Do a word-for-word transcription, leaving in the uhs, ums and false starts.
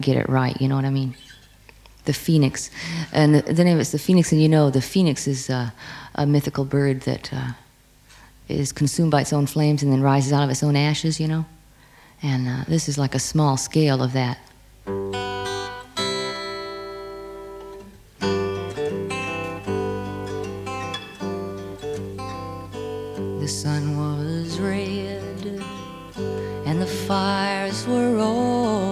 get it right, you know what I mean? The phoenix. And the, the name of it's the phoenix, and you know the phoenix is uh, a mythical bird that uh, is consumed by its own flames and then rises out of its own ashes, you know? And uh, this is like a small scale of that. The sun was red and the fires were roaring,